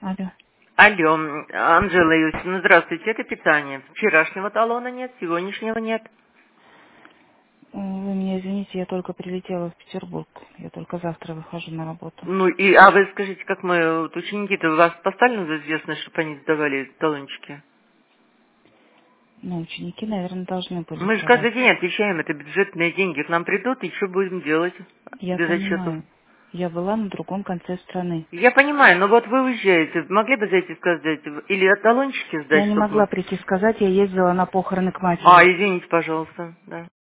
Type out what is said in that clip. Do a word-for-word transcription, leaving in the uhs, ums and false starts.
Алло. Алло, Анжела Иосифовна, здравствуйте, это питание. Вчерашнего талона нет, сегодняшнего нет. Э, Вы меня извините, я только прилетела в Петербург. Я только завтра выхожу на работу. Ну, и, а вы скажите, как мы, вот ученики-то у вас поставлены в известность, чтобы они сдавали талончики? Ну, ученики, наверное, должны были Мы же сдавать. каждый день отвечаем, это бюджетные деньги к нам придут, и что будем делать Я без отчетов? понимаю. Я была на другом конце страны. Я понимаю, но вот вы уезжаете, могли бы зайти сказать, или талончики Я сдать, не чтобы могла мы... прийти сказать, я ездила на похороны к А, матери. извините, пожалуйста, да.